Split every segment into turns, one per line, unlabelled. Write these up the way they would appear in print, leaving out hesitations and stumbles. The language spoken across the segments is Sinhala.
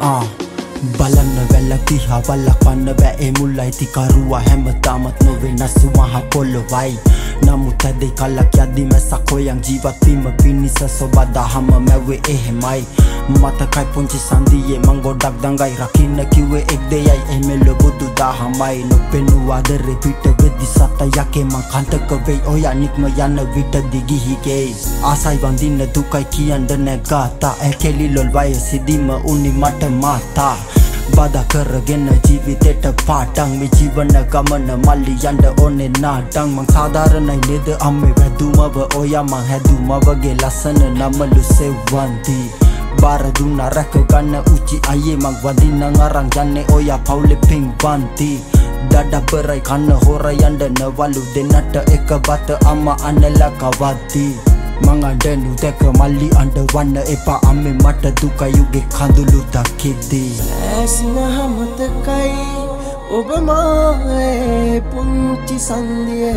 බලන්න වැල්ලකි හවල්ලක් පන්න බෑ මුල්ලයි තිකරුවා හැමදාමත් නොවෙනස් මහ පොළොවයි නමුත් ඇදේ කල්ලක් යද්දි මැස්සක් හොයන් ජීවත්වීම පිණිස සොබදහම මැව්වේ එහෙමයි මතකයි පුංචි සන්දියේ මං ගොඩක් දඟයි රකින්න කිව්වේ එක් දෙයයි එමෙල බුදු දහමයි නොපෙනූ ආදරේ පිට වෙද්දි සතයකේ මං කන්තක වෙයි ඔයා නික්ම යන විට දිගිහිගේ ආසයි වඳින්න දුකයි කියන්න නෑ ගාතා ඇකෙලි ලොල් වයසිදිම උනි මට මාතා බදා කරගෙන ජීවිතේට පාටං මේ ජීවන ගමන මල්ලි යන්න ඕනේ නාටං මං සාධාරණයි නේද අම්මේ වැදුමව ඔයා මං හැදුමවගේ ලස්සන නමලු සෙව්වන්ති බාර දුන්නා රැක ගන්න උචි අයියේ මං වදින්න අරන් යන්නේ ඔයා පවුලේ පින්වන්ති දඩබරයි කන්න හොර යන්න නවලු දෙන්නට එක බත අම්මා අන්නලා කවද්දි මං අඬනු දැක මල්ලි අඬවන්න එපා අම්මේ මට දුකයි යුගේ කඳුළු දකිද්දි
ඇසින මතකයි ඔබ මාගේ පුංචි සන්දිය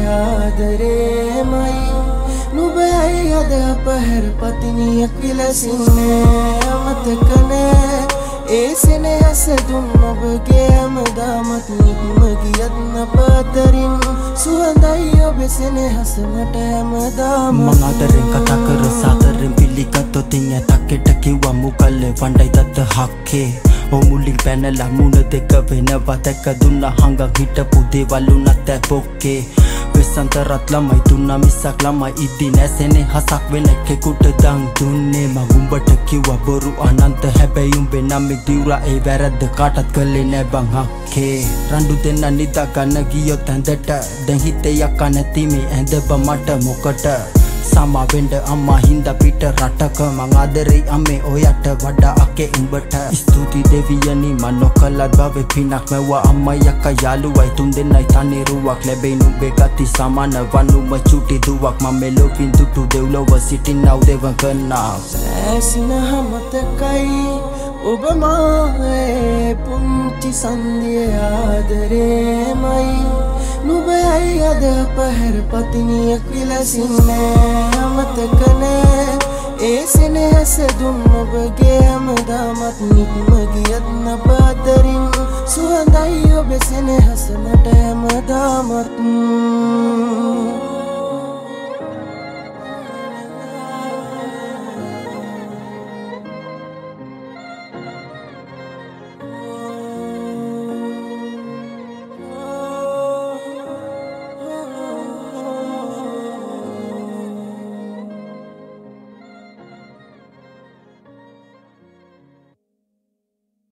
ආදරේමයි නුඹයි අද අපහැර පතිනියක් විලසින්නේ මතකනේ ඒ සෙනෙහස දුන් ඔබගේ හැමදාමත් නික්ම ගියත් නපතරින් සුවඳයි ඔබේ සෙනෙහස මට හැමදාම
මං ආදරෙන් කතා කර සාදරෙන් පිළිගත්තොතින් ඇතක්කෙට කිව්වා මුකල්ලේ වණ්ඩයි දත්ත හක්කේ මුලින් පැනලා මුණ දෙක වෙනවා දැක දුන්නා හංගන් හිටපු දේවල් උනත් ඇපොක්කේ වෙසන්තරත් ළමයි දුන්නා මිසක් ළමයි ඉදි නැසෙනේ හසක් වෙන කෙකුට දන් දුන්නේ මං උඹට කිව්වා බොරු අනන්ත හැබැයි උඹේ නම් දිවුරා ඒ වැරද්ද කාටත් කළේ නෑ බං හක්කේ රණ්ඩු දෙන්න නිදා ගන්න ගියොත් ඇඳට දැන් හිතේ යකා නැති මේ ඇඳබ මට මොකට සමවෙන්ඩ අම්මා හින්දා පිට රටක මං ආදරෙයි අම්මේ ඔයාට වඩා අකේ උඹට ස්තුති දෙවියනි මං නොකලත් බවේ පිනක් මැව්වා අම්මයි අක්කා යාළුවයි තුන් දෙන්නයි තනිරුවක් ලැබෙයි නුඹේ ගති සමාන වනුම චුටි දුවක් මම මෙලොවින් දුටු දෙව්ලොව සිටින්නව දෙවන් කන්නා
ඇසින මතකයි ඔබ මාගේ පුංචි සන්දිය ආදරේමයි නුඹයි අද අපහැර පතිනියක් විලසින්නේ මතකනේ ඒ සෙනෙහස දුන් ඔබගේ හැමදාමත් නික්ම ගියත් නපතරින් සුවඳයි ඔබේ සෙනෙහස මට හැමදාමත්